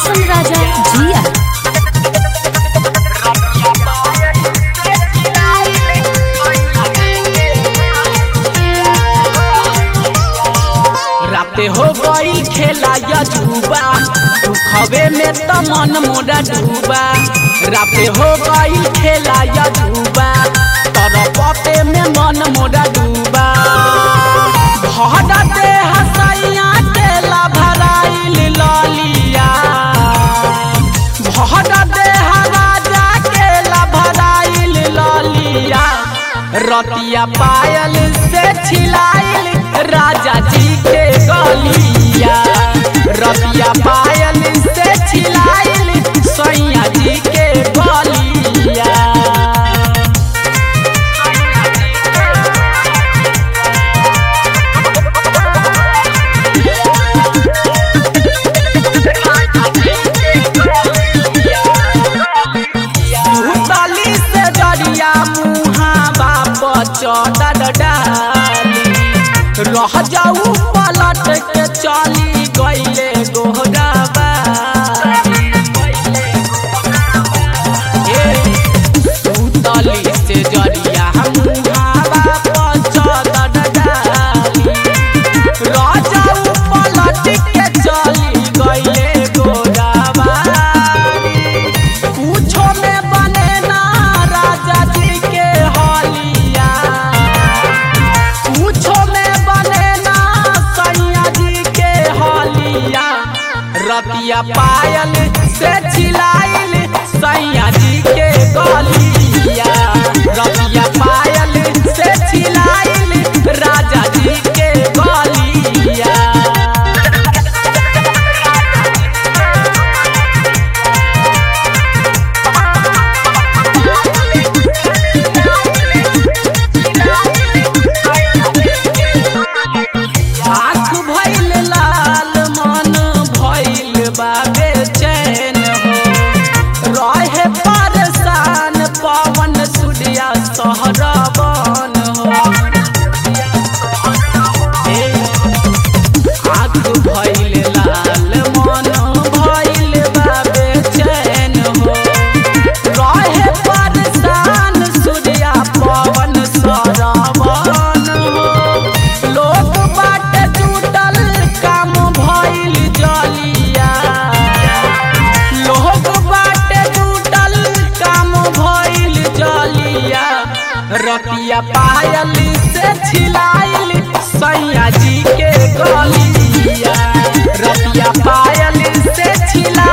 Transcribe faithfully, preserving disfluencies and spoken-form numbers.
रोशन राजा जिया। राते हो गई खेला या झूबा दुखवे में तो मन मोरा डूबा। राते हो गई खेला या झूबा तरपते में मन मोरा डूबा। भरते हसैया केला भराइल ललिया भरते राजा केला भराइल ललिया। रतिया पायल से छिलाइल राजा जी के गलिया। रतिया पायल से छिलाइल सैया जी के गलिया। सुतली से जरिया मुहा बाप चौदर डाली रह जाऊ पलट के चली गईले गोहराबा। सुतली से जरिया मुहावा पचदर डाली रह जाऊ पलट के चली गईले गोहराबा। पूछो में बने ना राजा जी के हलिया पूछो में बने ना सैया जी के हलिया। रतिया पायल से छिलाइल सैया जी के गलिया। रतिया पायल से छिलाइल राजा जी के गलिया। आँख भइल लाल मन भइल बाबे चैन हो रहे परेशान पवन सूर्या सहरबन हो। आँख भइल लाल मन भइल बाबे चैन हो रहे परेशान सूर्या पवन सहरबन हो। लोग बाट जुटल काम भइल जलिया लोग बाट जुटल काम भइल जलिया। रतिया पायल से छिलाइल सैया जी के गलिया। रतिया पायल से छिला